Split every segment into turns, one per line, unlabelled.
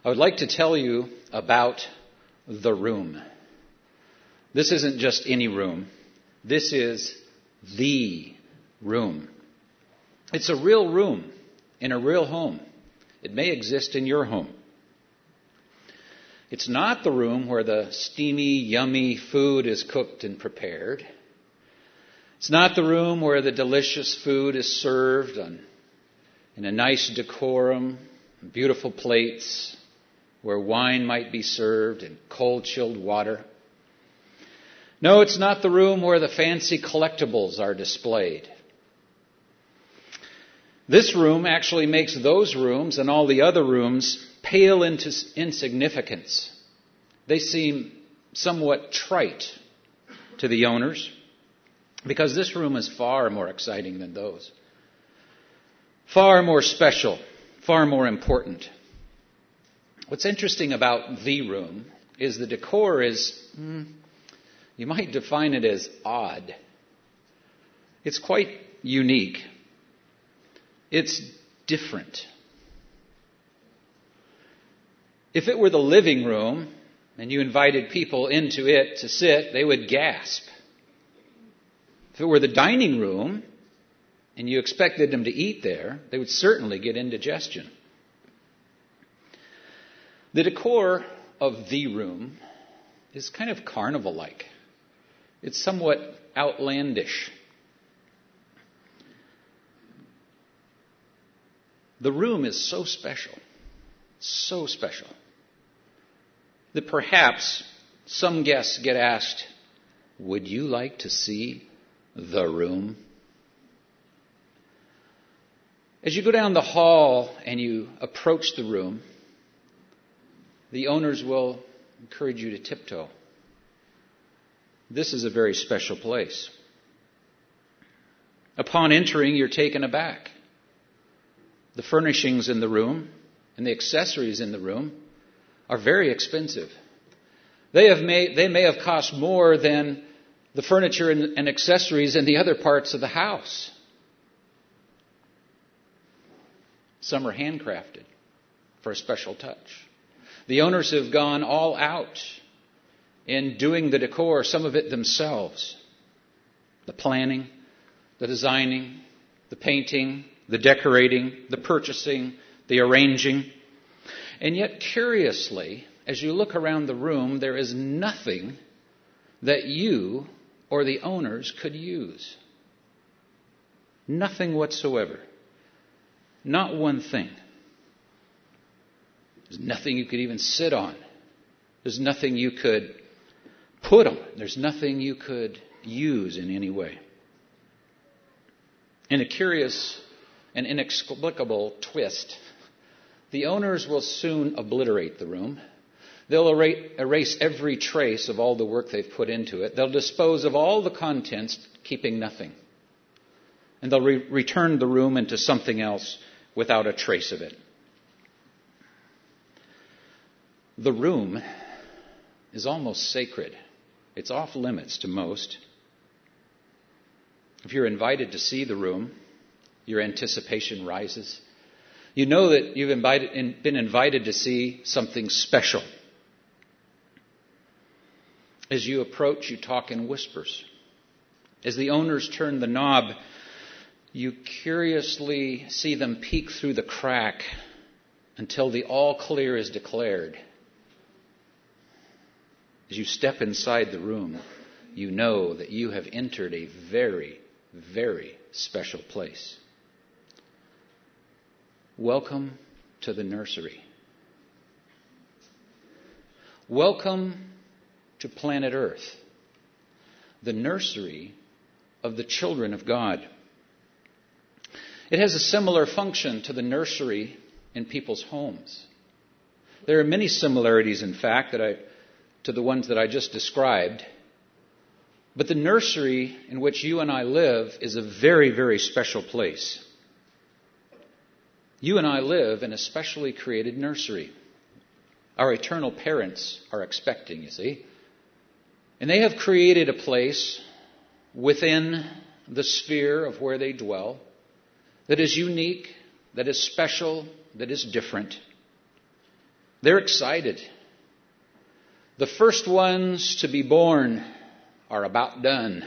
I would like to tell you about the room. This isn't just any room. This is the room. It's a real room in a real home. It may exist in your home. It's not the room where the steamy, yummy food is cooked and prepared. It's not the room where the delicious food is served in a nice decorum, beautiful plates, where wine might be served in cold, chilled water. No, it's not the room where the fancy collectibles are displayed. This room actually makes those rooms and all the other rooms pale into insignificance. They seem somewhat trite to the owners because this room is far more exciting than those. Far more special, far more important. What's interesting about the room is the decor is, you might define it as odd. It's quite unique. It's different. If it were the living room and you invited people into it to sit, they would gasp. If it were the dining room and you expected them to eat there, they would certainly get indigestion. The decor of the room is kind of carnival-like. It's somewhat outlandish. The room is so special, that perhaps some guests get asked, "Would you like to see the room?" As you go down the hall and you approach the room, the owners will encourage you to tiptoe. This is a very special place. Upon entering, you're taken aback. The furnishings in the room and the accessories in the room are very expensive. They may have cost more than the furniture and accessories in the other parts of the house. Some are handcrafted for a special touch. The owners have gone all out in doing the decor, some of it themselves. The planning, the designing, the painting, the decorating, the purchasing, the arranging. And yet, curiously, as you look around the room, there is nothing that you or the owners could use. Nothing whatsoever. Not one thing. There's nothing you could even sit on. There's nothing you could put on. There's nothing you could use in any way. In a curious and inexplicable twist, the owners will soon obliterate the room. They'll erase every trace of all the work they've put into it. They'll dispose of all the contents, keeping nothing. And they'll return the room into something else without a trace of it. The room is almost sacred. It's off limits to most. If you're invited to see the room, your anticipation rises. You know that you've been invited to see something special. As you approach, you talk in whispers. As the owners turn the knob, you curiously see them peek through the crack until the all clear is declared. As you step inside the room, you know that you have entered a very, very special place. Welcome to the nursery. Welcome to planet Earth, the nursery of the children of God. It has a similar function to the nursery in people's homes. There are many similarities, in fact, to the ones that I just described. But the nursery in which you and I live is a very, very special place. You and I live in a specially created nursery. Our eternal parents are expecting, you see. And they have created a place within the sphere of where they dwell that is unique, that is special, that is different. They're excited. The first ones to be born are about done.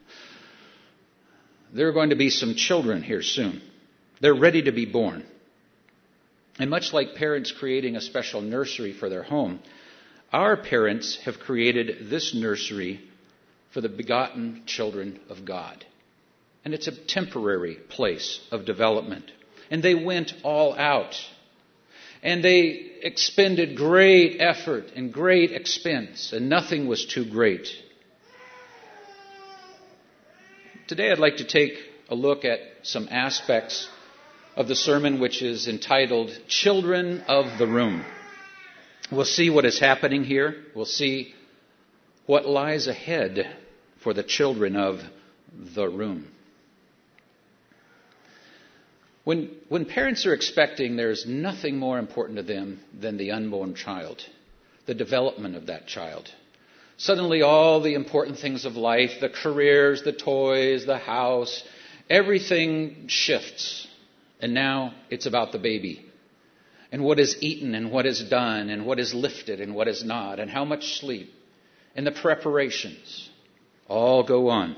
There are going to be some children here soon. They're ready to be born. And much like parents creating a special nursery for their home, our parents have created this nursery for the begotten children of God. And it's a temporary place of development. And they went all out. And they expended great effort and great expense, and nothing was too great. Today I'd like to take a look at some aspects of the sermon which is entitled Children of the Room. We'll see what is happening here. We'll see what lies ahead for the children of the room. When parents are expecting, there's nothing more important to them than the unborn child, the development of that child. Suddenly all the important things of life, the careers, the toys, the house, everything shifts. And now it's about the baby. And what is eaten and what is done and what is lifted and what is not and how much sleep. And the preparations all go on.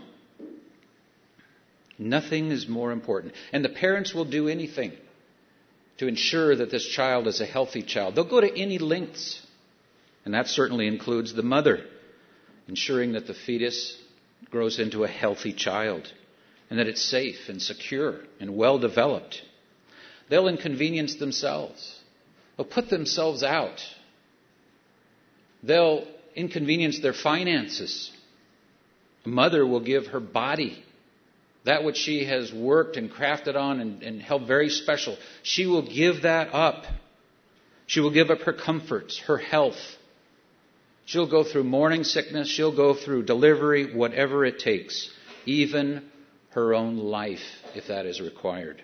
Nothing is more important. And the parents will do anything to ensure that this child is a healthy child. They'll go to any lengths. And that certainly includes the mother, ensuring that the fetus grows into a healthy child and that it's safe and secure and well developed. They'll inconvenience themselves. They'll put themselves out. They'll inconvenience their finances. A mother will give her body, that which she has worked and crafted on and held very special. She will give that up. She will give up her comforts, her health. She'll go through morning sickness. She'll go through delivery, whatever it takes, even her own life, if that is required.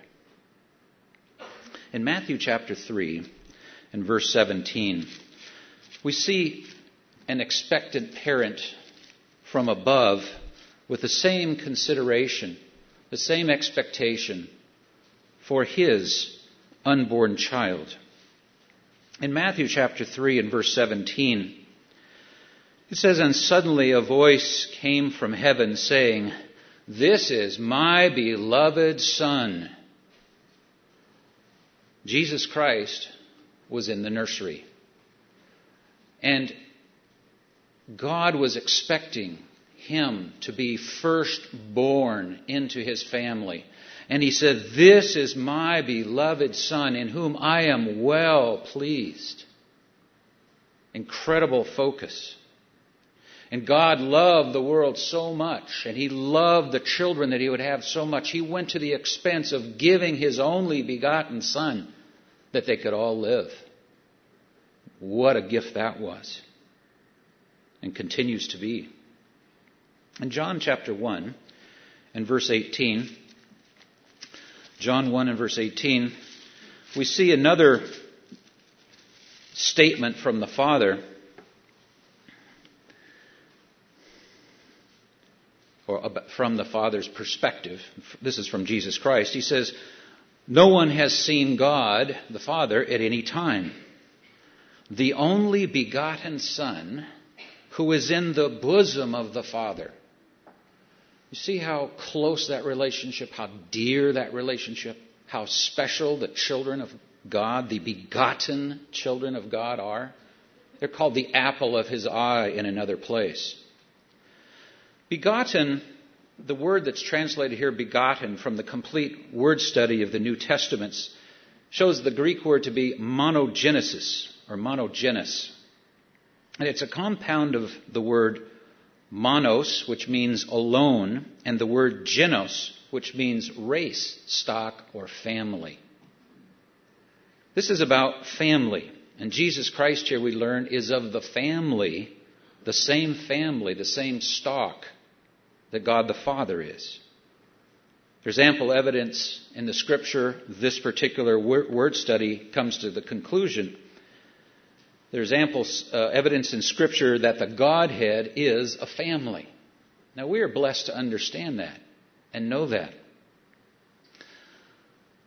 In Matthew chapter 3 and verse 17, we see an expectant parent from above with the same consideration, the same expectation for his unborn child. In Matthew chapter 3 and verse 17, it says, "And suddenly a voice came from heaven saying, 'This is my beloved Son.'" Jesus Christ was in the nursery. And God was expecting him to be firstborn into his family. And he said, "This is my beloved Son in whom I am well pleased." Incredible focus. And God loved the world so much, and he loved the children that he would have so much, he went to the expense of giving his only begotten Son that they could all live. What a gift that was, and continues to be. In John chapter 1 and verse 18, John 1 and verse 18, we see another statement from the Father, or from the Father's perspective. This is from Jesus Christ. He says, "No one has seen God, the Father, at any time. The only begotten Son, who is in the bosom of the Father." You see how close that relationship, how dear that relationship, how special the children of God, the begotten children of God are? They're called the apple of his eye in another place. Begotten, the word that's translated here, begotten, from the complete word study of the New Testaments, shows the Greek word to be monogenesis, or monogenes. And it's a compound of the word monos, which means alone, and the word genos, which means race, stock, or family. This is about family. And Jesus Christ, here we learn, is of the family, the same stock that God the Father is. There's ample evidence in the Scripture. This particular word study comes to the conclusion. There's ample evidence in Scripture that the Godhead is a family. Now, we are blessed to understand that and know that.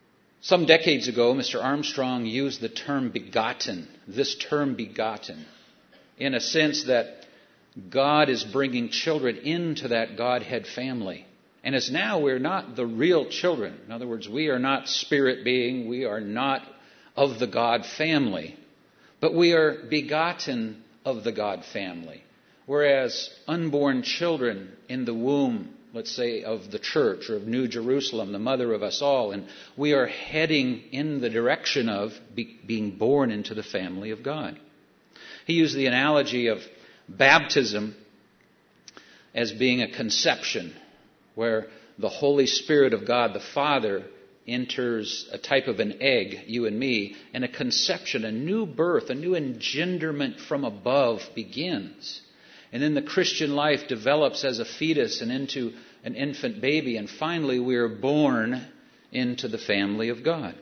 Some decades ago, Mr. Armstrong used the term begotten, this term begotten, in a sense that God is bringing children into that Godhead family. And as now we're not the real children. In other words, we are not spirit being, we are not of the God family, but we are begotten of the God family. Whereas unborn children in the womb, let's say, of the church or of New Jerusalem, the mother of us all, and we are heading in the direction of being born into the family of God. He used the analogy of baptism as being a conception, where the Holy Spirit of God, the Father, enters a type of an egg, you and me, and a conception, a new birth, a new engenderment from above begins. And then the Christian life develops as a fetus and into an infant baby. And finally, we are born into the family of God.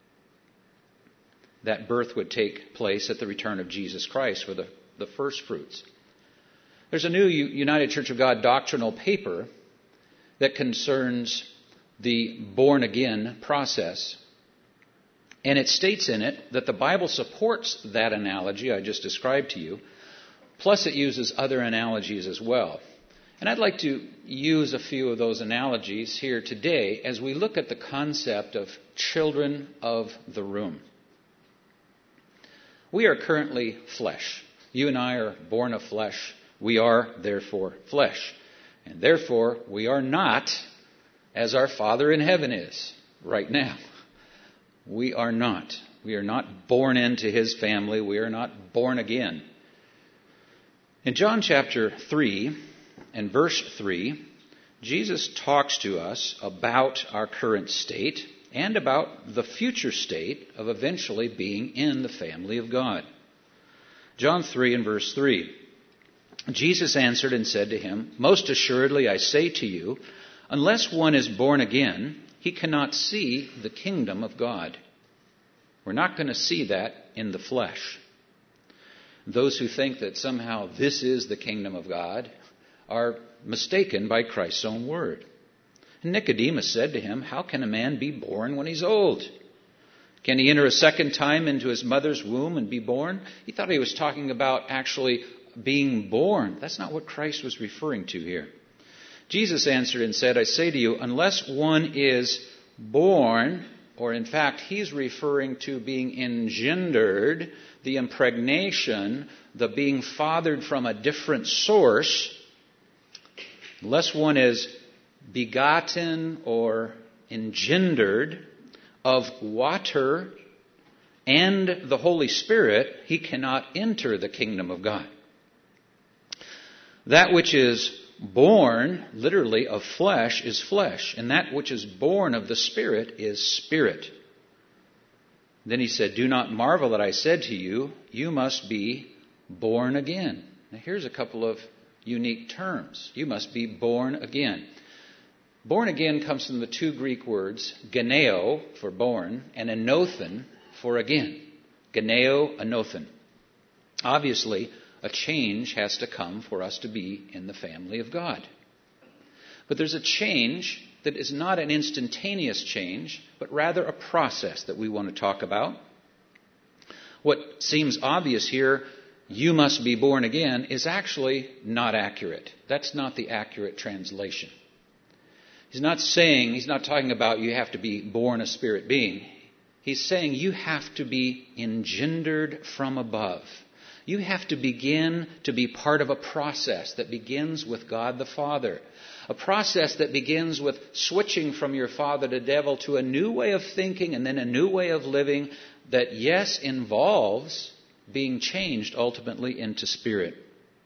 That birth would take place at the return of Jesus Christ for the first fruits. There's a new United Church of God doctrinal paper that concerns the born-again process. And it states in it that the Bible supports that analogy I just described to you. Plus, it uses other analogies as well. And I'd like to use a few of those analogies here today as we look at the concept of children of the room. We are currently flesh. You and I are born of flesh. We are, therefore, flesh. And therefore, we are not as our Father in heaven is right now. We are not. We are not born into His family. We are not born again. In John chapter 3 and verse 3, Jesus talks to us about our current state and about the future state of eventually being in the family of God. John 3 and verse 3. Jesus answered and said to him, "Most assuredly I say to you, unless one is born again, he cannot see the kingdom of God." We're not going to see that in the flesh. Those who think that somehow this is the kingdom of God are mistaken by Christ's own word. And Nicodemus said to him, "How can a man be born when he's old? Can he enter a second time into his mother's womb and be born?" He thought he was talking about actually being born. That's not what Christ was referring to here. Jesus answered and said, "I say to you, unless one is born," or in fact, he's referring to being engendered, the impregnation, the being fathered from a different source, unless one is begotten or engendered of water and the Holy Spirit, he cannot enter the kingdom of God. That which is born, literally, of flesh is flesh, and that which is born of the Spirit is spirit. Then he said, "Do not marvel that I said to you, you must be born again." Now here's a couple of unique terms. You must be born again. Born again comes from the two Greek words, geneo, for born, and anothen, for again. Geneo, anothen. Obviously, a change has to come for us to be in the family of God. But there's a change that is not an instantaneous change, but rather a process that we want to talk about. What seems obvious here, you must be born again, is actually not accurate. That's not the accurate translation. He's not talking about you have to be born a spirit being. He's saying you have to be engendered from above. You have to begin to be part of a process that begins with God the Father. A process that begins with switching from your father to devil to a new way of thinking and then a new way of living that, yes, involves being changed ultimately into spirit.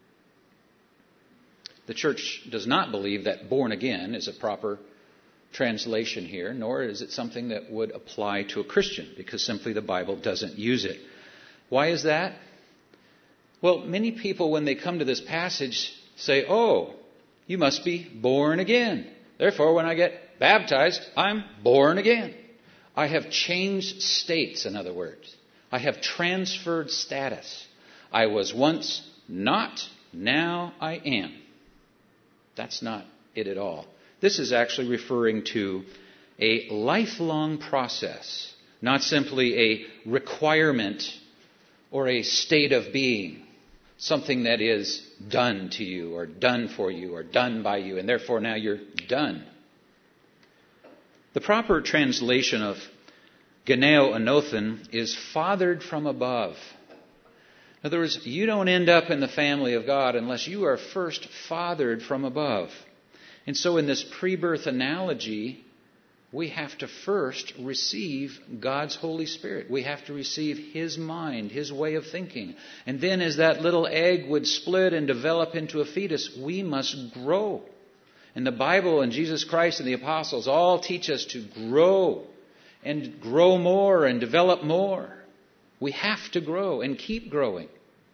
The church does not believe that born again is a proper translation here, nor is it something that would apply to a Christian, because simply the Bible doesn't use it. Why is that? Well, many people, when they come to this passage, say, "Oh, you must be born again. Therefore, when I get baptized, I'm born again. I have changed states, in other words. I have transferred status. I was once not, now I am." That's not it at all. This is actually referring to a lifelong process not simply a requirement or a state of being, something that is done to you or done for you or done by you, and therefore now you're done. The proper translation of geneo anothen is fathered from above. In other words, you don't end up in the family of God unless you are first fathered from above. And so in this pre-birth analogy, we have to first receive God's Holy Spirit. We have to receive His mind, His way of thinking. And then as that little egg would split and develop into a fetus, we must grow. And the Bible and Jesus Christ and the apostles all teach us to grow and grow more and develop more. We have to grow and keep growing.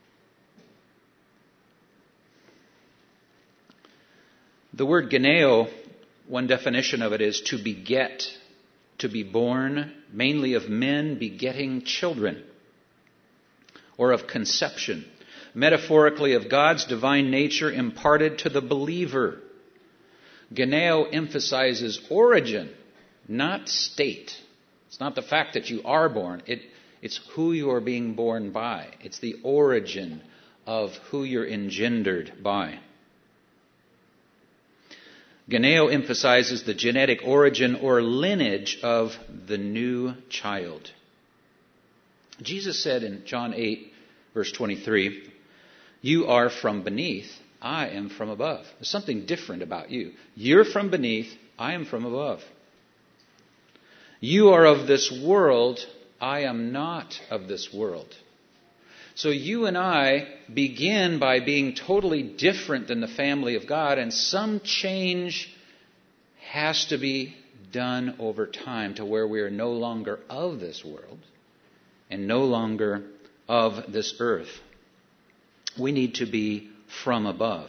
The word geneo, one definition of it is to beget, to be born, mainly of men begetting children, or of conception, metaphorically of God's divine nature imparted to the believer. Geneo emphasizes origin, not state. It's not the fact that you are born. It's who you are being born by. It's the origin of who you're engendered by. Geneo emphasizes the genetic origin or lineage of the new child. Jesus said in John 8, verse 23, "You are from beneath, I am from above." There's something different about you. You're from beneath, I am from above. You are of this world, I am not of this world. So you and I begin by being totally different than the family of God, and some change has to be done over time to where we are no longer of this world and no longer of this earth. We need to be from above.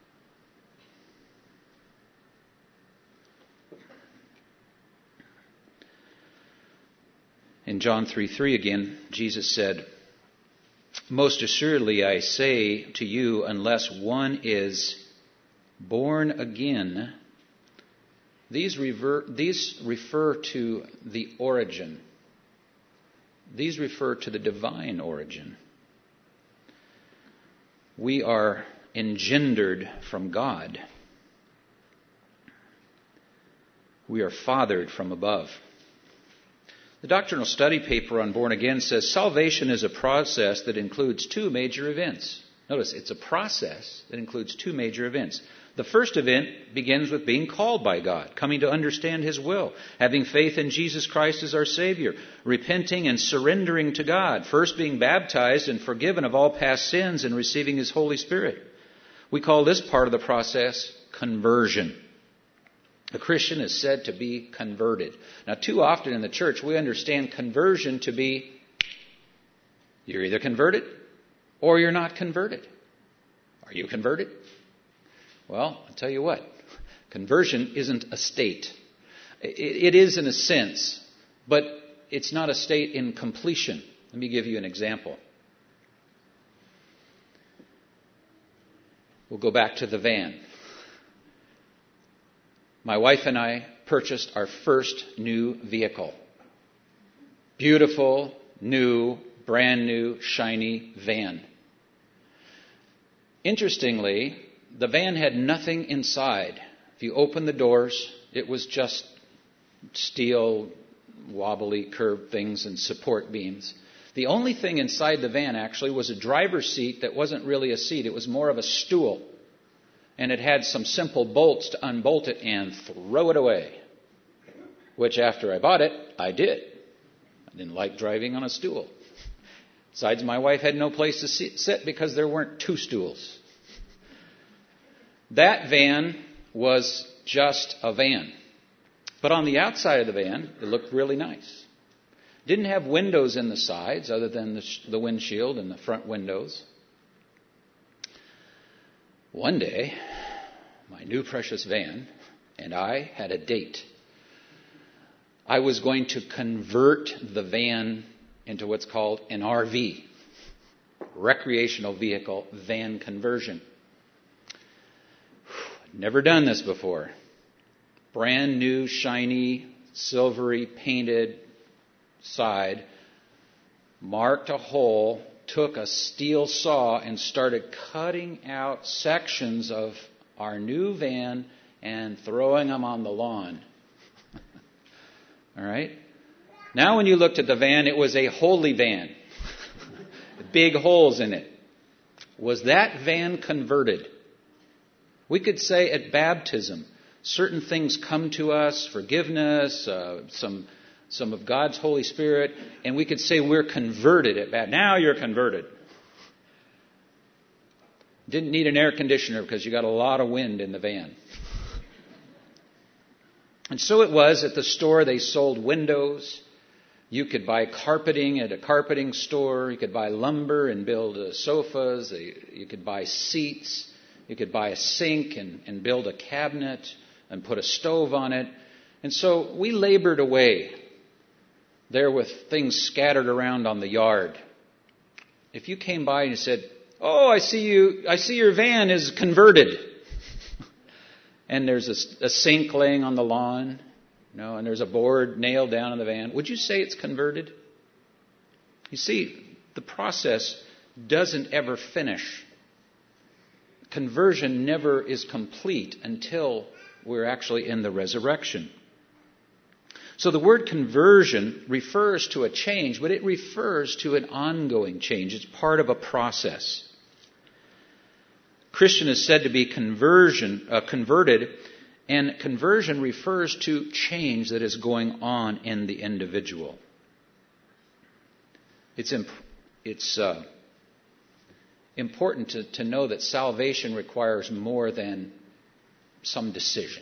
In John 3:3 again, Jesus said, "Most assuredly I say to you, unless one is born again," these refer to the origin. These refer to the divine origin. We are engendered from God. We are fathered from above. The doctrinal study paper on Born Again says salvation is a process that includes two major events. Notice, it's a process that includes two major events. The first event begins with being called by God, coming to understand His will, having faith in Jesus Christ as our Savior, repenting and surrendering to God, first being baptized and forgiven of all past sins and receiving His Holy Spirit. We call this part of the process conversion. A Christian is said to be converted. Now, too often in the church, we understand conversion to be you're either converted or you're not converted. Are you converted? Well, I'll tell you what. Conversion isn't a state. It is in a sense, but it's not a state in completion. Let me give you an example. We'll go back to the van. My wife and I purchased our first new vehicle. Beautiful, new, brand new, shiny van. Interestingly, the van had nothing inside. If you open the doors, it was just steel, wobbly, curved things and support beams. The only thing inside the van actually was a driver's seat that wasn't really a seat. It was more of a stool. And it had some simple bolts to unbolt it and throw it away. Which after I bought it, I did. I didn't like driving on a stool. Besides, my wife had no place to sit because there weren't two stools. That van was just a van. But on the outside of the van, it looked really nice. Didn't have windows in the sides other than the windshield and the front windows. One day, my new precious van and I had a date. I was going to convert the van into what's called an RV, recreational vehicle van conversion. Never done this before. Brand new, shiny, silvery, painted, side, marked a hole, took a steel saw, and started cutting out sections of our new van and throwing them on the lawn. All right? Now when you looked at the van, it was a holy van. Big holes in it. Was that van converted? We could say at baptism, certain things come to us, forgiveness, some of God's Holy Spirit, and we could say we're converted at baptism. Now you're converted. Didn't need an air conditioner because you got a lot of wind in the van. And so it was at the store. They sold windows. You could buy carpeting at a carpeting store. You could buy lumber and build sofas. You could buy seats. You could buy a sink and build a cabinet and put a stove on it. And so we labored away there with things scattered around on the yard. If you came by and you said, "Oh, I see your van is converted," and there's a sink laying on the lawn, and there's a board nailed down in the van, would you say it's converted? You see, the process doesn't ever finish. Conversion never is complete until we're actually in the resurrection. So the word conversion refers to a change, but it refers to an ongoing change. It's part of a process. Christian is said to be converted, and conversion refers to change that is going on in the individual. It's important to know that salvation requires more than some decision,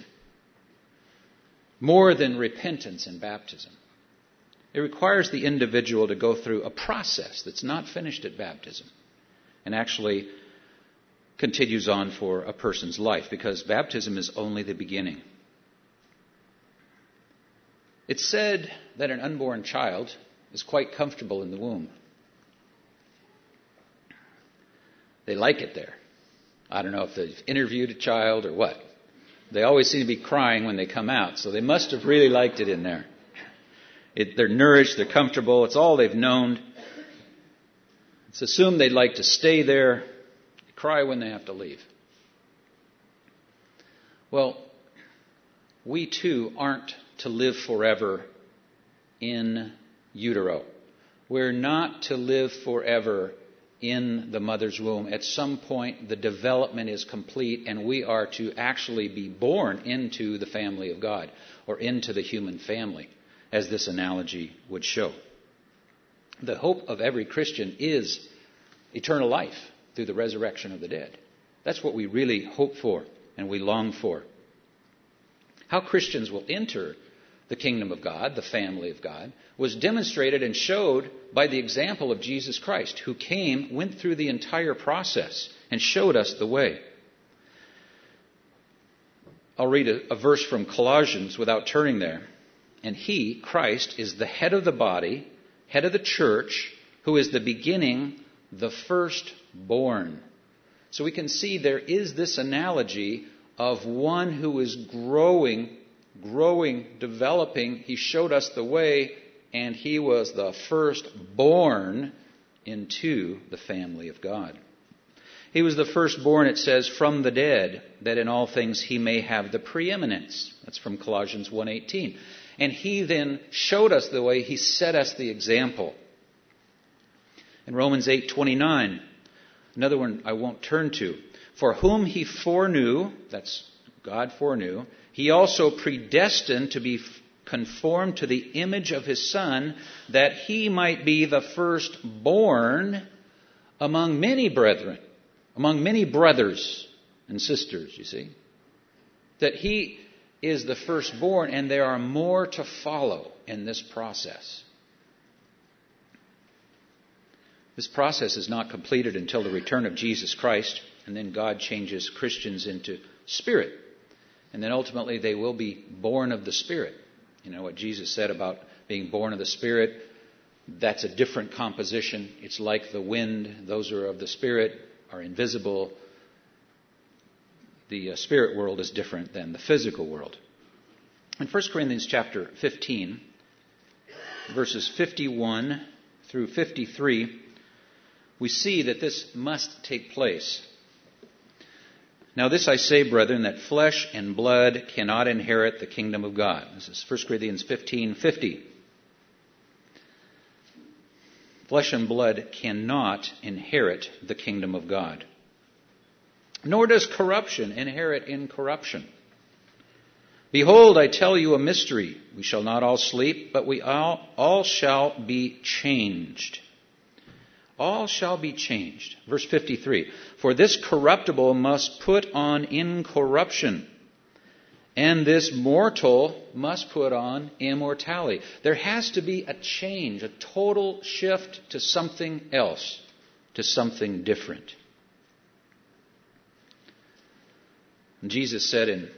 more than repentance and baptism. It requires the individual to go through a process that's not finished at baptism and actually continues on for a person's life, because baptism is only the beginning. It's said that an unborn child is quite comfortable in the womb. They like it there. I don't know if they've interviewed a child or what. They always seem to be crying when they come out, so they must have really liked it in there. They're nourished, they're comfortable, it's all they've known. It's assumed they'd like to stay there, cry when they have to leave. Well, we too aren't to live forever in utero. We're not to live forever in the mother's womb. At some point, the development is complete, and we are to actually be born into the family of God, or into the human family, as this analogy would show. The hope of every Christian is eternal life through the resurrection of the dead. That's what we really hope for and we long for. How Christians will enter the kingdom of God, the family of God, was demonstrated and showed by the example of Jesus Christ, who came, went through the entire process, and showed us the way. I'll read a verse from Colossians without turning there. And He, Christ, is the head of the body, head of the church, who is the beginning, the firstborn. So we can see there is this analogy of one who is growing, developing. He showed us the way, and He was the firstborn into the family of God. He was the firstborn, it says, from the dead, that in all things He may have the preeminence. That's from Colossians 1:18. And He then showed us the way. He set us the example. In Romans 8:29, another one I won't turn to. For whom He foreknew, that's God foreknew, He also predestined to be conformed to the image of His Son, that He might be the firstborn among many brethren, among many brothers and sisters, you see. That He is the firstborn, and there are more to follow in this process. This process is not completed until the return of Jesus Christ, and then God changes Christians into spirit. And then ultimately they will be born of the Spirit. You know what Jesus said about being born of the Spirit? That's a different composition. It's like the wind. Those who are of the Spirit are invisible. The spirit world is different than the physical world. In 1 Corinthians chapter 15, verses 51 through 53, we see that this must take place. Now this I say, brethren, that flesh and blood cannot inherit the kingdom of God. This is 1 Corinthians 15:50. Flesh and blood cannot inherit the kingdom of God. Nor does corruption inherit incorruption. Behold, I tell you a mystery. We shall not all sleep, but we all shall be changed. All shall be changed. Verse 53. For this corruptible must put on incorruption, and this mortal must put on immortality. There has to be a change, a total shift to something else, to something different. And Jesus said in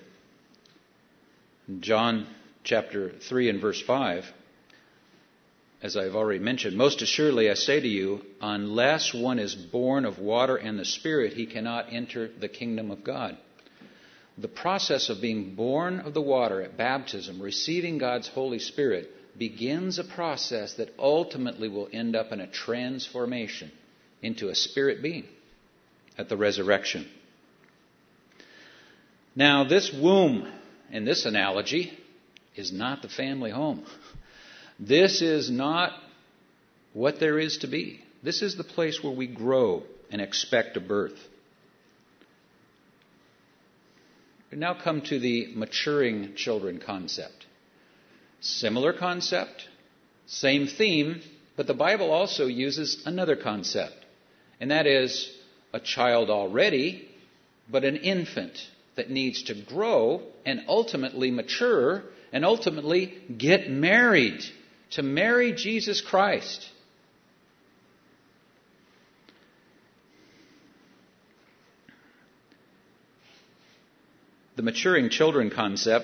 John chapter 3 and verse 5, as I've already mentioned, most assuredly I say to you, unless one is born of water and the Spirit, he cannot enter the kingdom of God. The process of being born of the water at baptism, receiving God's Holy Spirit, begins a process that ultimately will end up in a transformation into a spirit being at the resurrection. Now, this womb, in this analogy, is not the family home. This is not what there is to be. This is the place where we grow and expect a birth. We now come to the maturing children concept. Similar concept, same theme, but the Bible also uses another concept, and that is a child already, but an infant that needs to grow and ultimately mature and ultimately get married, to marry Jesus Christ. The maturing children concept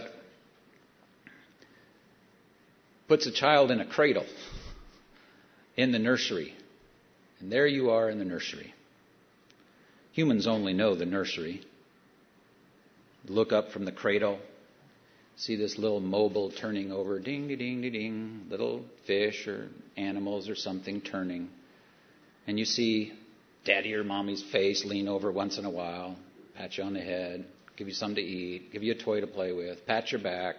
puts a child in a cradle in the nursery. And there you are in the nursery. Humans only know the nursery. Look up from the cradle, see this little mobile turning over, ding-ding-ding-ding, little fish or animals or something turning. And you see daddy or mommy's face lean over once in a while, pat you on the head, give you something to eat, give you a toy to play with, pat your back.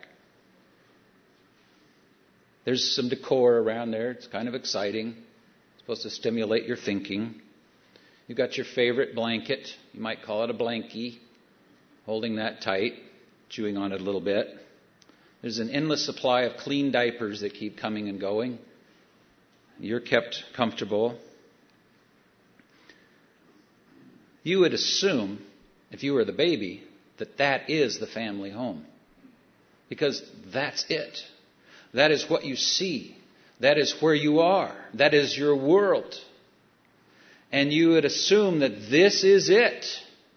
There's some decor around there. It's kind of exciting. It's supposed to stimulate your thinking. You've got your favorite blanket. You might call it a blankie. Holding that tight, chewing on it a little bit. There's an endless supply of clean diapers that keep coming and going. You're kept comfortable. You would assume, if you were the baby, that that is the family home. Because that's it. That is what you see. That is where you are. That is your world. And you would assume that this is it.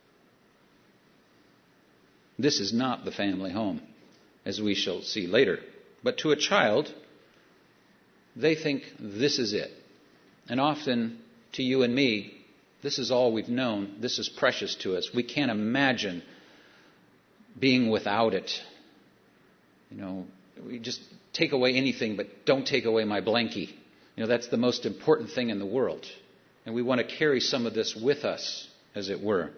This is not the family home, as we shall see later. But to a child, they think this is it. And often, to you and me, this is all we've known. This is precious to us. We can't imagine being without it. We just take away anything, but don't take away my blankie. That's the most important thing in the world. And we want to carry some of this with us, as it were.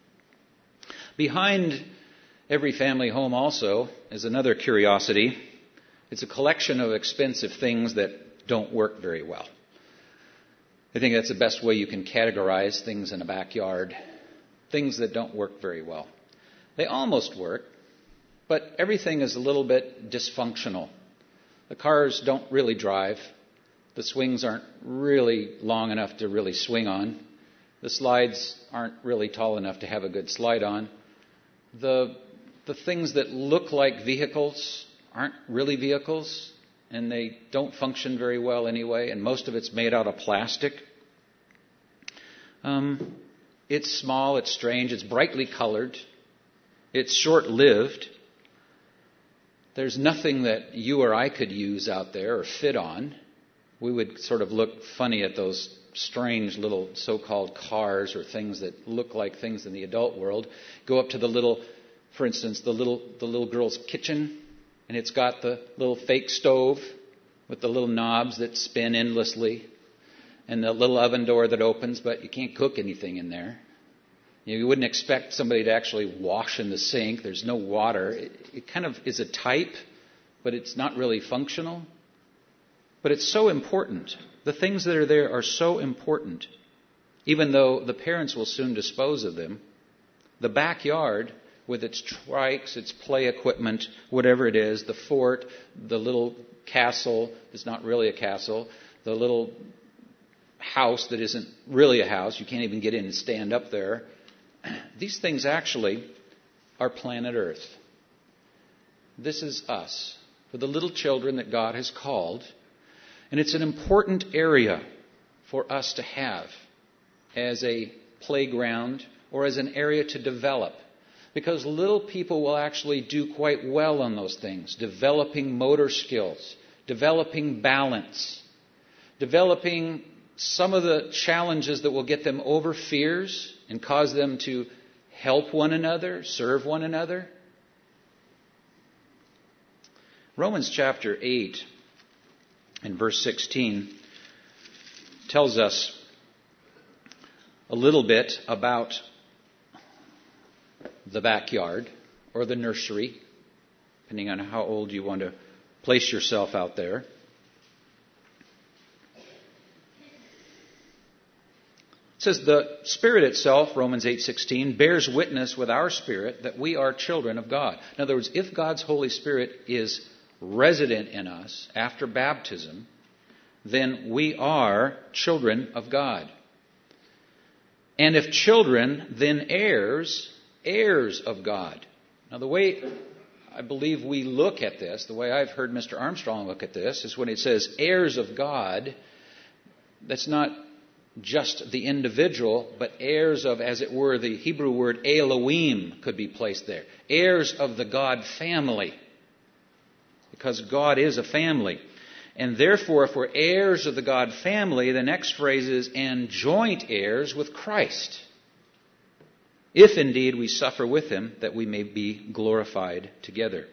Behind every family home also is another curiosity. It's a collection of expensive things that don't work very well. I think that's the best way you can categorize things in a backyard. Things that don't work very well. They almost work, but everything is a little bit dysfunctional. The cars don't really drive. The swings aren't really long enough to really swing on. The slides aren't really tall enough to have a good slide on. The things that look like vehicles aren't really vehicles, and they don't function very well anyway, and most of it's made out of plastic. It's small, it's strange, it's brightly colored, it's short-lived. There's nothing that you or I could use out there or fit on. We would sort of look funny at those strange little so-called cars or things that look like things in the adult world. Go up to the little, for instance, the little girl's kitchen, and it's got the little fake stove with the little knobs that spin endlessly and the little oven door that opens, but you can't cook anything in there. You wouldn't expect somebody to actually wash in the sink. There's no water. It kind of is a type, but it's not really functional. But it's so important. The things that are there are so important. Even though the parents will soon dispose of them, the backyard with its trikes, its play equipment, whatever it is, the fort, the little castle that's not really a castle, the little house that isn't really a house, you can't even get in and stand up there. These things actually are planet Earth. This is us, for the little children that God has called. And it's an important area for us to have as a playground or as an area to develop. Because little people will actually do quite well on those things. Developing motor skills, developing balance, developing some of the challenges that will get them over fears and cause them to help one another, serve one another. Romans chapter 8 and verse 16 tells us a little bit about the backyard or the nursery, depending on how old you want to place yourself out there. It says the Spirit itself, Romans 8:16, bears witness with our spirit that we are children of God. In other words, if God's Holy Spirit is resident in us after baptism, then we are children of God. And if children, then heirs of God. Now the way I believe we look at this, the way I've heard Mr. Armstrong look at this, is when it says heirs of God, that's not just the individual, but heirs of, as it were, the Hebrew word Elohim could be placed there. Heirs of the God family. Because God is a family. And therefore, if we're heirs of the God family, the next phrase is, and joint heirs with Christ. If indeed we suffer with Him, that we may be glorified together.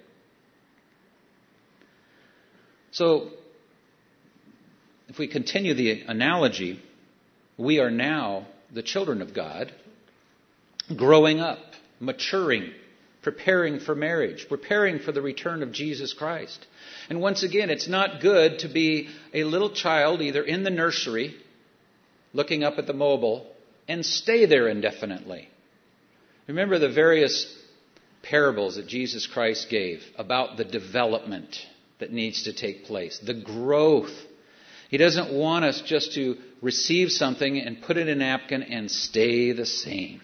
So, if we continue the analogy, we are now the children of God, growing up, maturing, preparing for marriage, preparing for the return of Jesus Christ. And once again, it's not good to be a little child either in the nursery, looking up at the mobile, and stay there indefinitely. Remember the various parables that Jesus Christ gave about the development that needs to take place, the growth. He doesn't want us just to receive something and put it in a napkin and stay the same.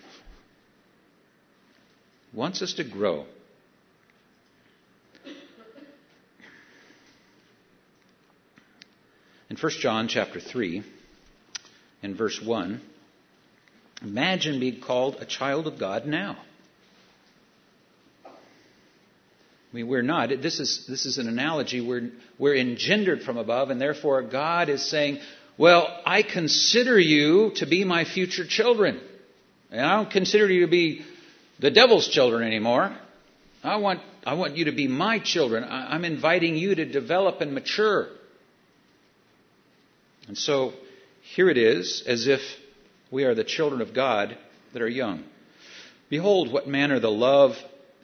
He wants us to grow. In 1 John chapter 3, in verse 1, imagine being called a child of God now. I mean, we're not. This is an analogy. We're engendered from above, and therefore God is saying, well, I consider you to be my future children. And I don't consider you to be the devil's children anymore. I want you to be my children. I'm inviting you to develop and mature. And so here it is, as if we are the children of God that are young. Behold, what manner of love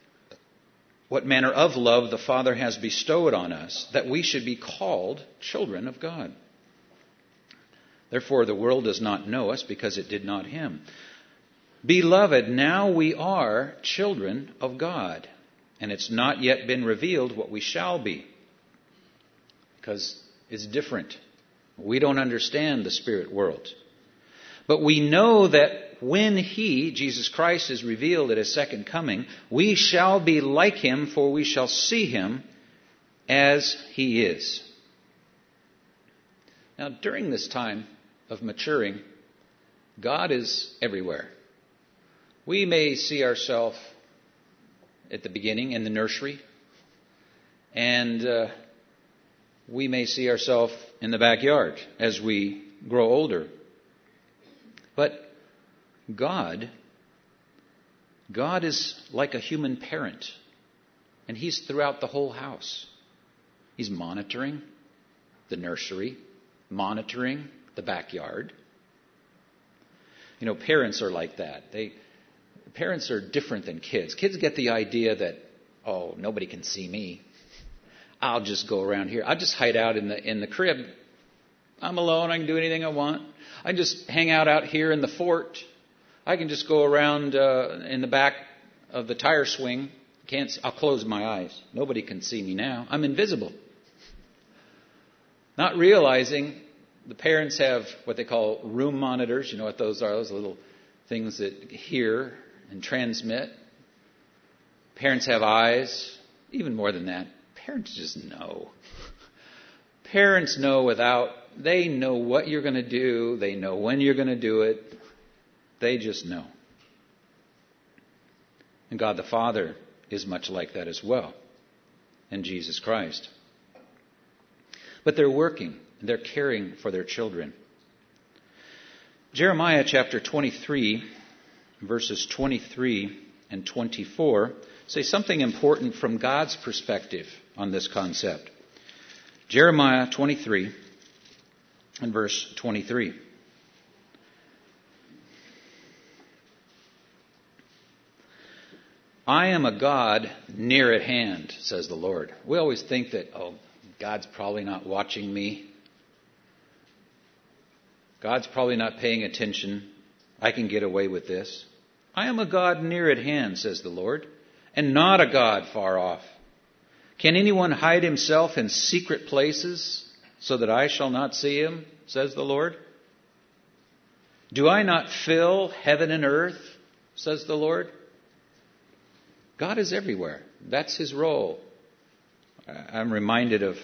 the Father has bestowed on us, that we should be called children of God. Therefore, the world does not know us because it did not Him. Beloved, now we are children of God, and it's not yet been revealed what we shall be, because it's different. We don't understand the spirit world. But we know that when He, Jesus Christ, is revealed at His second coming, we shall be like Him, for we shall see Him as He is. Now, during this time of maturing, God is everywhere. We may see ourselves at the beginning in the nursery, and we may see ourselves in the backyard as we grow older. But God is like a human parent, and He's throughout the whole house. He's monitoring. the nursery, monitoring the backyard. You know, parents are like that. Parents are different than kids. Kids get the idea that, oh, nobody can see me. I'll just go around here. I'll just hide out in the crib. I'm alone. I can do anything I want. I just hang out here in the fort. I can just go around in the back of the tire swing. I'll close my eyes. Nobody can see me now. I'm invisible. Not realizing the parents have what they call room monitors. You know what those are? Those little things that hear and transmit. Parents have eyes. Even more than that, parents just know. Parents know they know what you're going to do. They know when you're going to do it. They just know. And God the Father is much like that as well. And Jesus Christ. But they're working. They're caring for their children. Jeremiah chapter 23, verses 23 and 24 say something important from God's perspective on this concept. Jeremiah 23 and verse 23. I am a God near at hand, says the Lord. We always think that, God's probably not watching me. God's probably not paying attention. I can get away with this. I am a God near at hand, says the Lord, and not a God far off. Can anyone hide himself in secret places so that I shall not see him, says the Lord? Do I not fill heaven and earth, says the Lord? God is everywhere. That's his role. I'm reminded of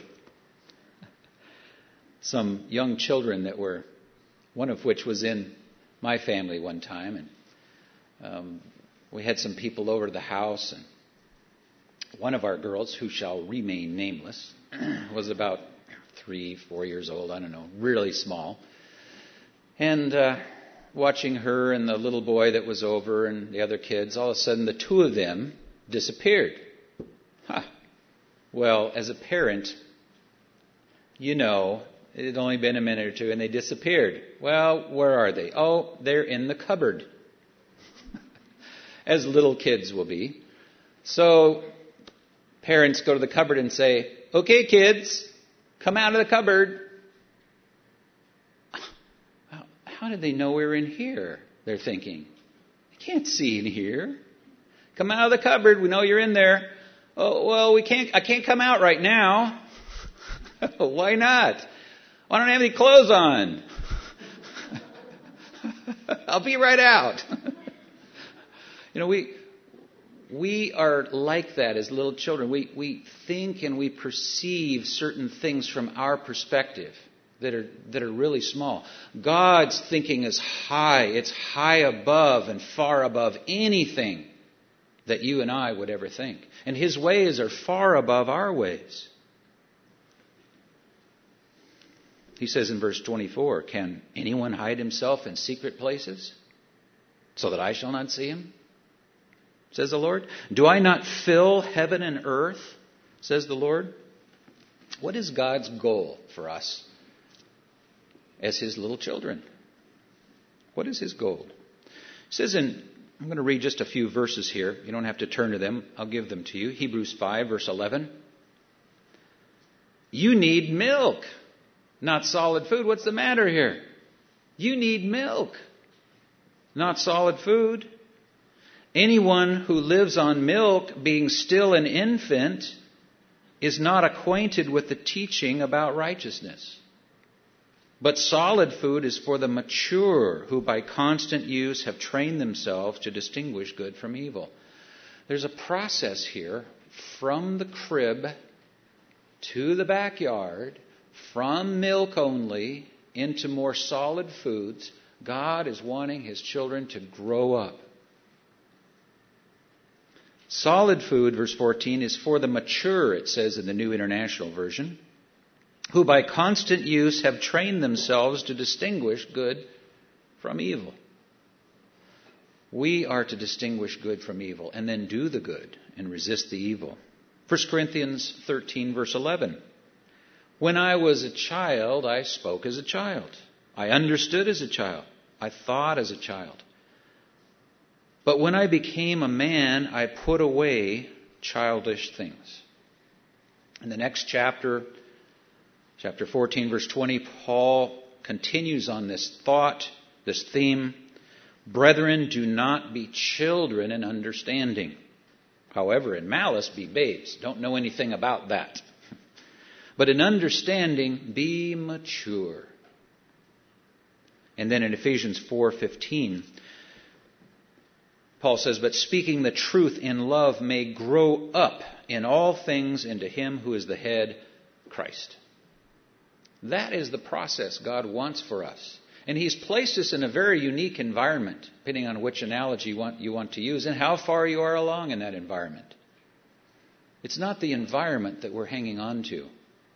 some young children one of which was in my family one time. And we had some people over to the house. And one of our girls, who shall remain nameless, was about 3-4 years old. I don't know, really small. And watching her and the little boy that was over and the other kids, all of a sudden the two of them disappeared. Well, as a parent, you know, it had only been a minute or two and they disappeared. Well, where are they? Oh, they're in the cupboard. As little kids will be. So parents go to the cupboard and say, okay, kids, come out of the cupboard. How did they know we were in here? They're thinking. I can't see in here. Come out of the cupboard. We know you're in there. Oh, well, I can't come out right now. Why not? I don't have any clothes on. I'll be right out. You know, we are like that as little children. We think and we perceive certain things from our perspective that are really small. God's thinking is high. It's high above and far above anything that you and I would ever think. And his ways are far above our ways. He says in verse 24, can anyone hide himself in secret places so that I shall not see him? Says the Lord. Do I not fill heaven and earth? Says the Lord. What is God's goal for us as his little children? What is his goal? He says I'm going to read just a few verses here. You don't have to turn to them. I'll give them to you. Hebrews 5, verse 11. You need milk, not solid food. What's the matter here? You need milk, not solid food. Anyone who lives on milk, being still an infant, is not acquainted with the teaching about righteousness. But solid food is for the mature, who by constant use have trained themselves to distinguish good from evil. There's a process here from the crib to the backyard, from milk only into more solid foods. God is wanting his children to grow up. Solid food, verse 14, is for the mature, it says in the New International Version, who by constant use have trained themselves to distinguish good from evil. We are to distinguish good from evil and then do the good and resist the evil. 1 Corinthians 13, verse 11. When I was a child, I spoke as a child. I understood as a child. I thought as a child. But when I became a man, I put away childish things. In the next chapter, chapter 14, verse 20, Paul continues on this thought, this theme. Brethren, do not be children in understanding. However, in malice, be babes. Don't know anything about that. But in understanding, be mature. And then in Ephesians 4:15, Paul says, but speaking the truth in love may grow up in all things into him who is the head, Christ. That is the process God wants for us. And He's placed us in a very unique environment, depending on which analogy you want to use and how far you are along in that environment. It's not the environment that we're hanging on to.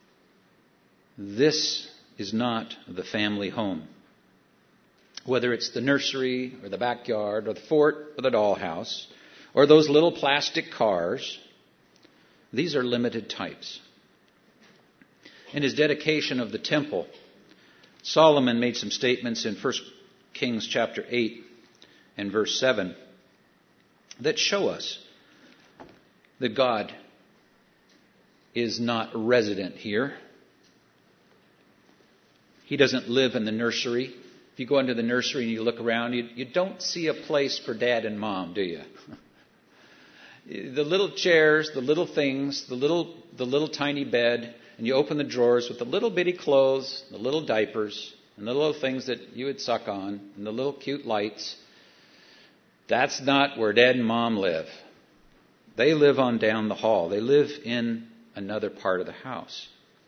This is not the family home. Whether it's the nursery or the backyard or the fort or the dollhouse or those little plastic cars, these are limited types. In his dedication of the temple, Solomon made some statements in 1 Kings chapter 8 and verse 7 that show us that God is not resident here. He doesn't live in the nursery. If you go into the nursery and you look around, you don't see a place for dad and mom, do you? The little chairs, the little things, the little tiny bed, and you open the drawers with the little bitty clothes, the little diapers, and the little things that you would suck on, and the little cute lights. That's not where dad and mom live. They live on down the hall. They live in another part of the house.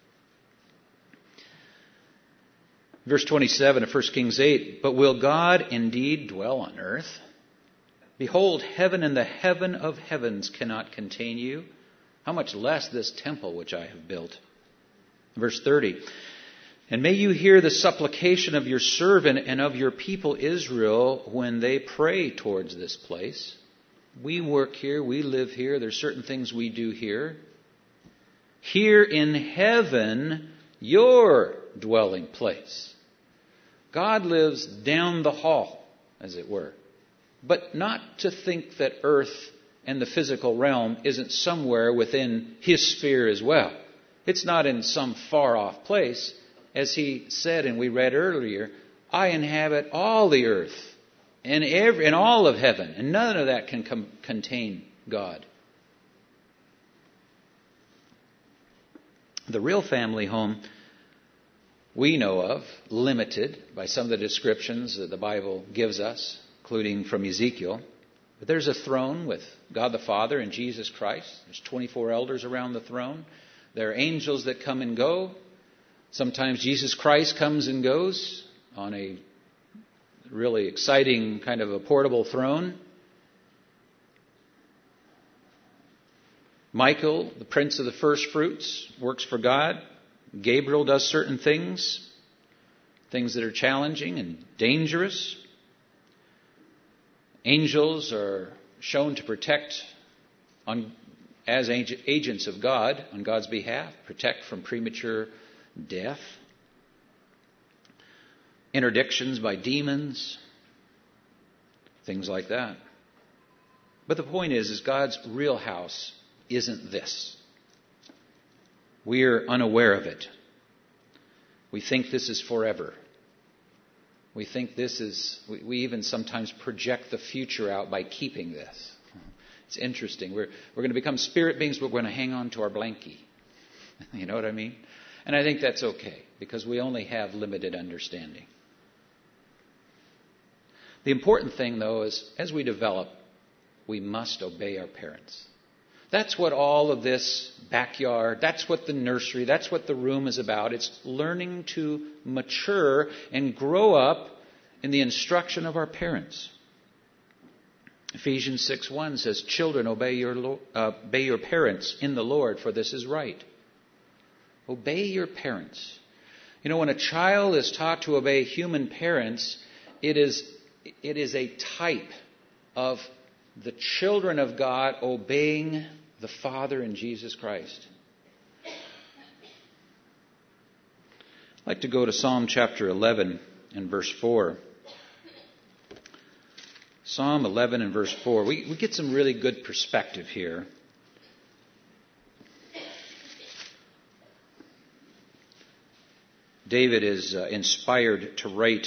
Verse 27 of 1 Kings 8, but will God indeed dwell on earth? Behold, heaven and the heaven of heavens cannot contain you. How much less this temple which I have built? Verse 30, and may you hear the supplication of your servant and of your people Israel when they pray towards this place. We work here, we live here, there's certain things we do here. Here in heaven, your dwelling place. God lives down the hall, as it were. But not to think that earth and the physical realm isn't somewhere within His sphere as well. It's not in some far-off place. As He said, and we read earlier, I inhabit all the earth and all of heaven, and none of that can contain God. The real family home we know of, limited by some of the descriptions that the Bible gives us, including from Ezekiel. But there's a throne with God the Father and Jesus Christ. There's 24 elders around the throne. There are angels that come and go. Sometimes Jesus Christ comes and goes on a really exciting kind of a portable throne. Michael, the prince of the first fruits, works for God. Gabriel does certain things that are challenging and dangerous. Angels are shown to protect as agents of God on God's behalf, protect from premature death. Interdictions by demons, things like that. But the point is God's real house isn't this. We're unaware of it. We think this is forever. We think this is, we even sometimes project the future out by keeping this. It's interesting. We're going to become spirit beings, but we're going to hang on to our blankie. You know what I mean? And I think that's okay, because we only have limited understanding. The important thing, though, is as we develop, we must obey our parents. That's what all of this backyard, that's what the nursery, that's what the room is about. It's learning to mature and grow up in the instruction of our parents. Ephesians 6:1 says, children, obey your parents in the Lord, for this is right. Obey your parents. You know, when a child is taught to obey human parents, it is a type of the children of God obeying the Father in Jesus Christ. I'd like to go to Psalm chapter 11 and verse 4. Psalm 11 and verse 4. We get some really good perspective here. David is inspired to write,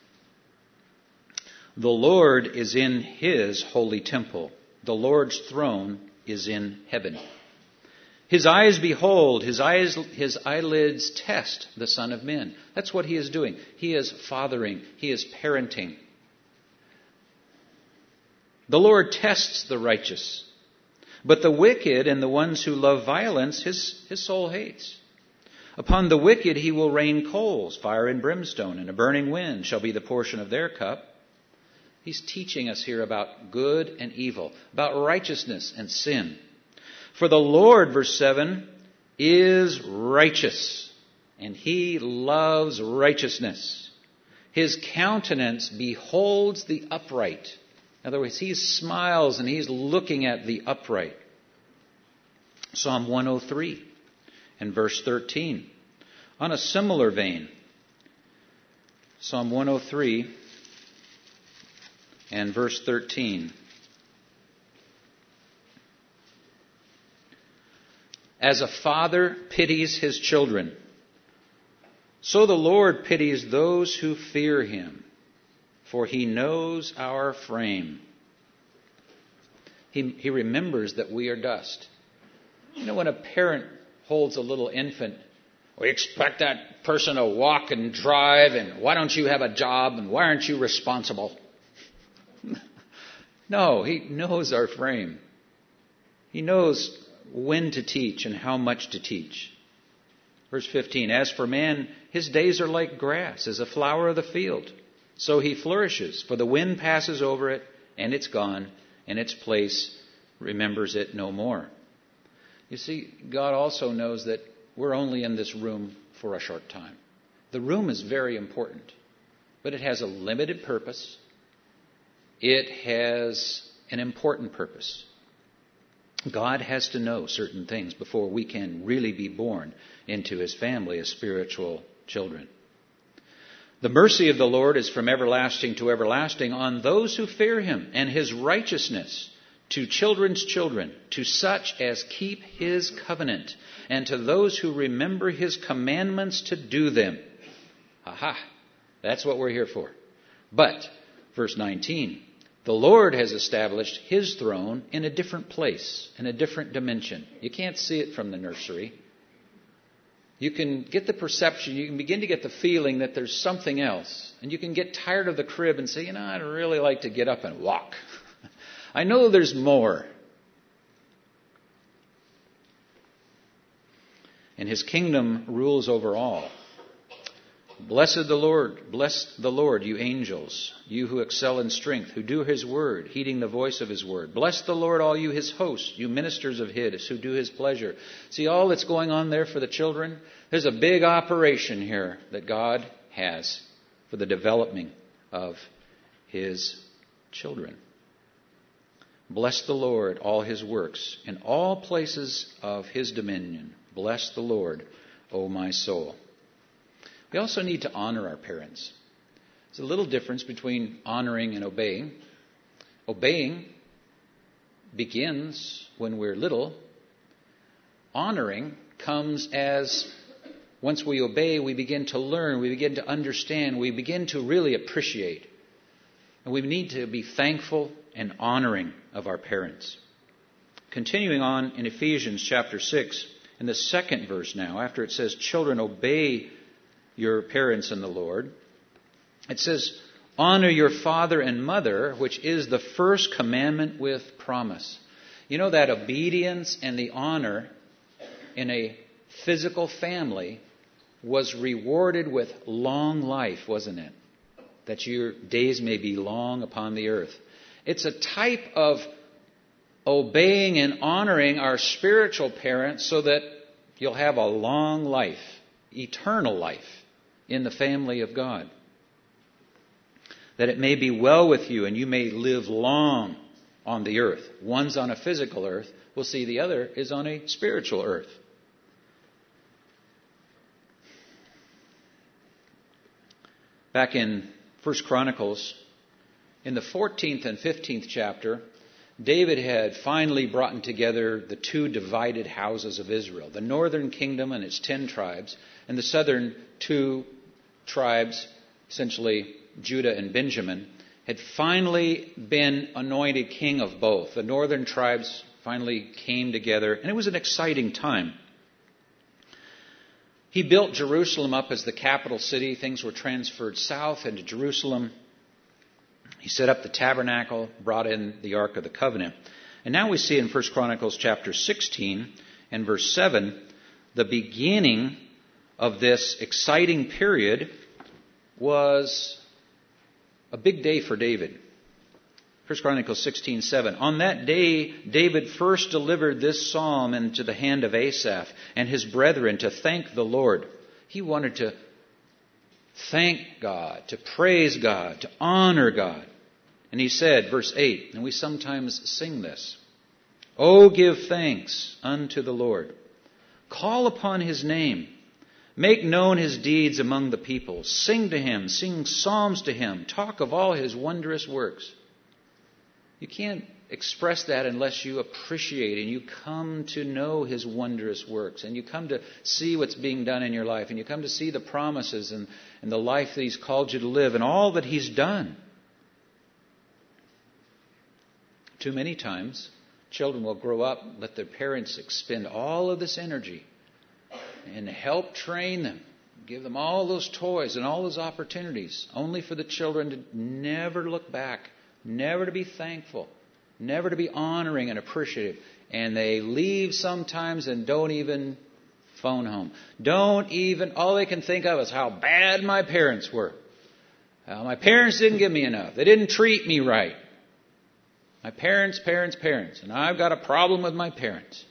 "The Lord is in his holy temple. The Lord's throne is in heaven. His eyes behold, his eyelids test the Son of Men." That's what he is doing. He is fathering. He is parenting. "The Lord tests the righteous, but the wicked and the ones who love violence his soul hates. Upon the wicked he will rain coals, fire and brimstone, and a burning wind shall be the portion of their cup." He's teaching us here about good and evil, about righteousness and sin. "For the Lord," verse 7, "is righteous, and he loves righteousness. His countenance beholds the upright." In other words, he smiles and he's looking at the upright. Psalm 103 and verse 13. On a similar vein, Psalm 103 and verse 13. "As a father pities his children, so the Lord pities those who fear him, for he knows our frame." He remembers that we are dust. You know, when a parent holds a little infant, we expect that person to walk and drive, and why don't you have a job, and why aren't you responsible? No, he knows our frame. He knows when to teach and how much to teach. Verse 15, "As for man, his days are like grass, as a flower of the field. So he flourishes, for the wind passes over it, and it's gone, and its place remembers it no more." You see, God also knows that we're only in this room for a short time. The room is very important, but it has a limited purpose. It has an important purpose. God has to know certain things before we can really be born into his family as spiritual children. "The mercy of the Lord is from everlasting to everlasting on those who fear him, and his righteousness to children's children, to such as keep his covenant, and to those who remember his commandments to do them." Aha! That's what we're here for. But, verse 19, "The Lord has established his throne in a different place, in a different dimension." You can't see it from the nursery. You can get the perception, you can begin to get the feeling that there's something else. And you can get tired of the crib and say, I'd really like to get up and walk. I know there's more. And his kingdom rules over all. Bless the Lord, you angels, you who excel in strength, who do his word, heeding the voice of his word. Bless the Lord, all you his hosts, you ministers of his, who do his pleasure. See all that's going on there for the children? There's a big operation here that God has for the development of his children. Bless the Lord, all his works, in all places of his dominion. Bless the Lord, O my soul. We also need to honor our parents. There's a little difference between honoring and obeying. Obeying begins when we're little. Honoring comes as, once we obey, we begin to learn, we begin to understand, we begin to really appreciate. And we need to be thankful and honoring of our parents. Continuing on in Ephesians chapter 6, in the second verse now, after it says, "Children, obey your parents in the Lord," it says, "Honor your father and mother, which is the first commandment with promise." You know that obedience and the honor in a physical family was rewarded with long life, wasn't it? That your days may be long upon the earth. It's a type of obeying and honoring our spiritual parents so that you'll have a long life, eternal life in the family of God. That it may be well with you and you may live long on the earth. One's on a physical earth. We'll see the other is on a spiritual earth. back in 1 Chronicles, in the 14th and 15th chapter, David had finally brought together the two divided houses of Israel, the northern kingdom and its 10 tribes, and the southern 2 tribes, essentially Judah and Benjamin, had finally been anointed king of both. The northern tribes finally came together, and it was an exciting time. He built Jerusalem up as the capital city. Things were transferred south into Jerusalem. He set up the tabernacle, brought in the Ark of the Covenant. And now we see in 1 Chronicles chapter 16 and verse 7, the beginning of this exciting period was a big day for David. 1 Chronicles 16:7. On that day, David first delivered this psalm into the hand of Asaph and his brethren to thank the Lord. He wanted to thank God, to praise God, to honor God. And he said, verse 8, and we sometimes sing this, "Oh, give thanks unto the Lord. Call upon his name. Make known his deeds among the people. Sing to him, sing psalms to him. Talk of all his wondrous works." You can't express that unless you appreciate and you come to know his wondrous works, and you come to see what's being done in your life, and you come to see the promises and the life that he's called you to live and all that he's done. Too many times, children will grow up, let their parents expend all of this energy and help train them, give them all those toys and all those opportunities, only for the children to never look back, never to be thankful, never to be honoring and appreciative. And they leave sometimes and don't even phone home. All they can think of is how bad my parents were. My parents didn't give me enough. They didn't treat me right. My parents, and I've got a problem with my parents.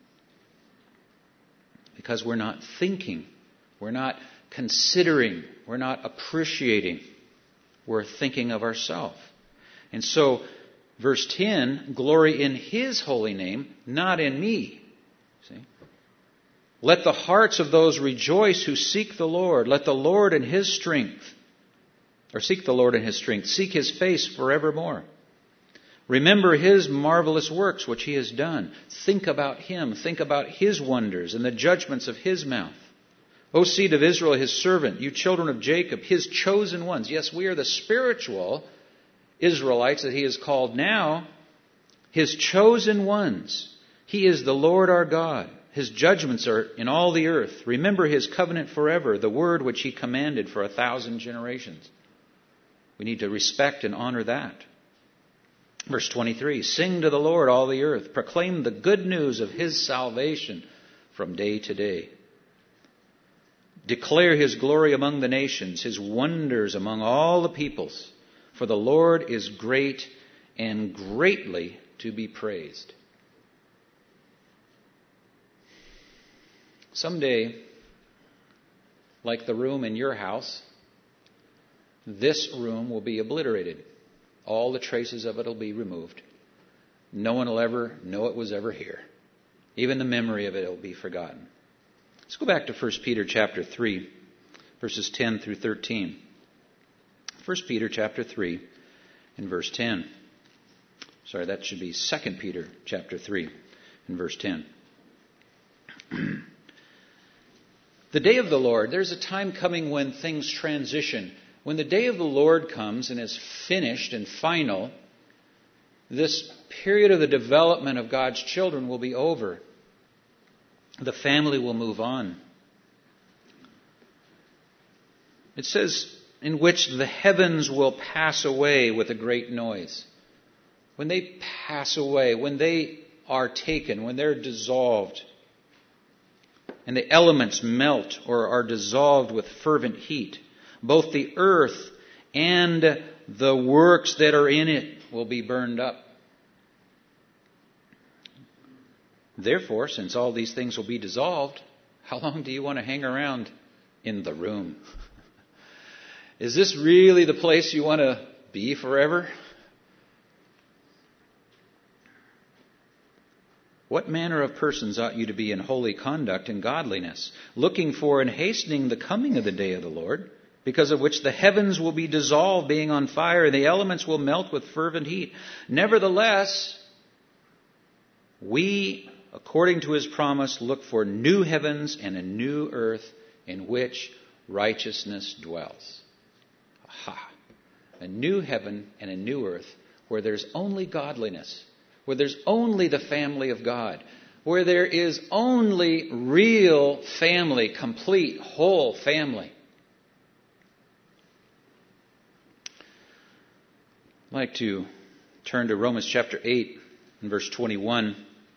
Because we're not thinking, we're not considering, we're not appreciating, we're thinking of ourselves. And so, verse 10, glory in his holy name, not in me. See? Let the hearts of those rejoice who seek the Lord. Let the Lord in his strength, or seek the Lord in his strength, seek his face forevermore. Remember his marvelous works which he has done. Think about him. Think about his wonders and the judgments of his mouth. O seed of Israel, his servant, you children of Jacob, his chosen ones. Yes, we are the spiritual Israelites that he has called now, his chosen ones. He is the Lord our God. His judgments are in all the earth. Remember his covenant forever, the word which he commanded for 1,000 generations. We need to respect and honor that. Verse 23, sing to the Lord, all the earth. Proclaim the good news of his salvation from day to day. Declare his glory among the nations, his wonders among all the peoples. For the Lord is great and greatly to be praised. Someday, like the room in your house, this room will be obliterated. All the traces of it will be removed. No one will ever know it was ever here. Even the memory of it will be forgotten. Let's go back to 1 Peter chapter 3, verses 10 through 13. 1 Peter chapter 3 and verse 10. Sorry, that should be 2 Peter chapter 3 and verse 10. The day of the Lord, there's a time coming when things transition. When the day of the Lord comes and is finished and final, this period of the development of God's children will be over. The family will move on. It says, in which the heavens will pass away with a great noise. When they pass away, when they are taken, when they're dissolved, and the elements melt or are dissolved with fervent heat, both the earth and the works that are in it will be burned up. Therefore, since all these things will be dissolved, how long do you want to hang around in the room? Is this really the place you want to be forever? What manner of persons ought you to be in holy conduct and godliness, looking for and hastening the coming of the day of the Lord, because of which the heavens will be dissolved, being on fire, and the elements will melt with fervent heat. Nevertheless, we, according to his promise, look for new heavens and a new earth in which righteousness dwells. Aha! A new heaven and a new earth where there's only godliness, where there's only the family of God, where there is only real family, complete, whole family. I'd like to turn to Romans chapter 8 and verse 21.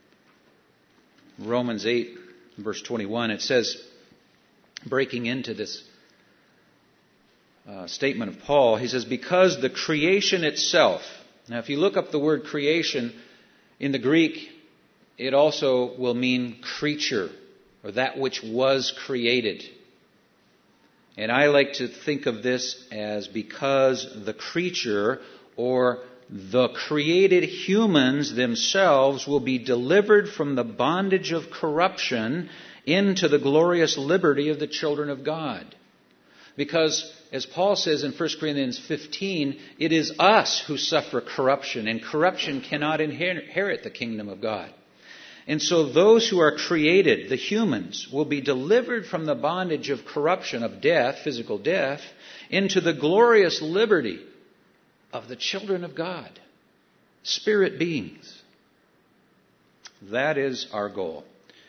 Romans 8 and verse 21, it says, breaking into this statement of Paul, he says, because the creation itself. Now, if you look up the word creation in the Greek, it also will mean creature, or that which was created. And I like to think of this as because the creature, or the created humans themselves, will be delivered from the bondage of corruption into the glorious liberty of the children of God. Because, as Paul says in 1 Corinthians 15, it is us who suffer corruption, and corruption cannot inherit the kingdom of God. And so those who are created, the humans, will be delivered from the bondage of corruption, of death, physical death, into the glorious liberty of the children of God, spirit beings. That is our goal.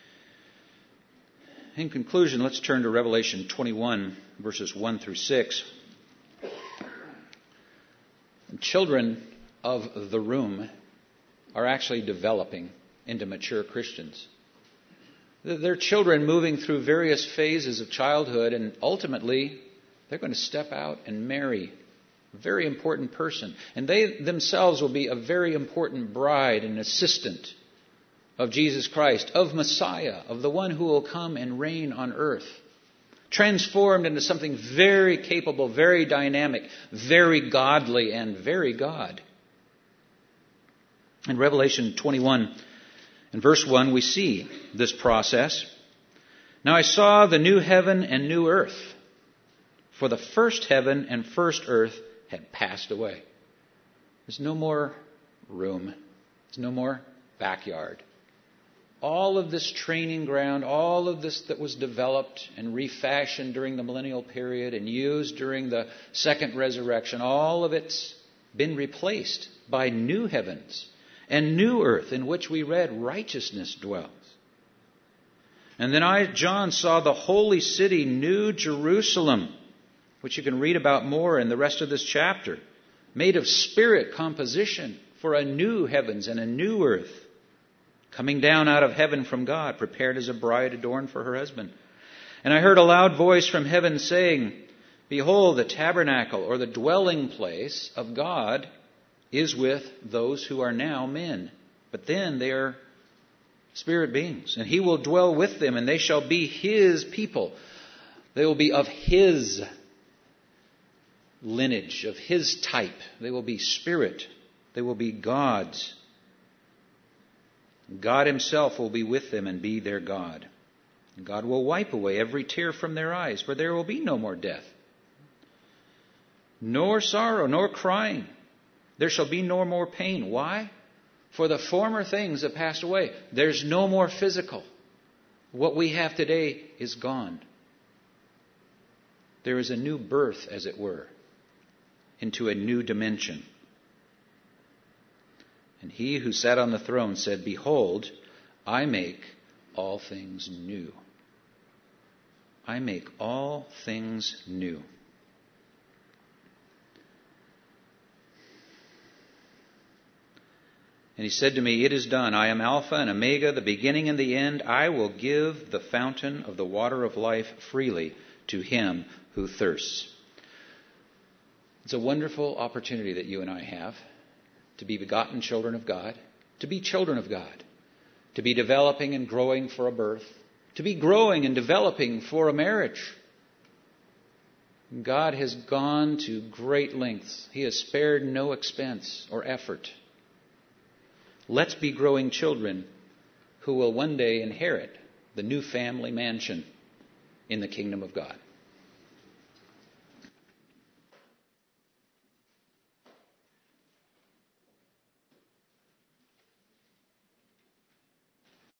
In conclusion, let's turn to Revelation 21, verses 1 through 6. Children of the room are actually developing into mature Christians. They're children moving through various phases of childhood, and ultimately they're going to step out and marry a very important person. And they themselves will be a very important bride and assistant of Jesus Christ, of Messiah, of the one who will come and reign on earth. Transformed into something very capable, very dynamic, very godly, and very God. In Revelation 21, in verse 1, we see this process. Now I saw the new heaven and new earth, for the first heaven and first earth had passed away. There's no more room. There's no more backyard. All of this training ground, all of this that was developed and refashioned during the millennial period and used during the second resurrection, all of it's been replaced by new heavens and new earth in which we read righteousness dwells. And then John, saw the holy city, New Jerusalem, which you can read about more in the rest of this chapter, made of spirit composition for a new heavens and a new earth, coming down out of heaven from God, prepared as a bride adorned for her husband. And I heard a loud voice from heaven saying, behold, the tabernacle, or the dwelling place of God, is with those who are now men. But then they are spirit beings. And he will dwell with them, and they shall be his people. They will be of his lineage, of his type. They will be spirit. They will be God's. God himself will be with them and be their God. God will wipe away every tear from their eyes, for there will be no more death, nor sorrow, nor crying. There shall be no more pain. Why? For the former things have passed away. There's no more physical. What we have today is gone. There is a new birth, as it were, into a new dimension. And he who sat on the throne said, behold, I make all things new. I make all things new. And he said to me, it is done. I am Alpha and Omega, the beginning and the end. I will give the fountain of the water of life freely to him who thirsts. It's a wonderful opportunity that you and I have to be begotten children of God, to be children of God, to be developing and growing for a birth, to be growing and developing for a marriage. God has gone to great lengths. He has spared no expense or effort. Let's be growing children who will one day inherit the new family mansion in the kingdom of God.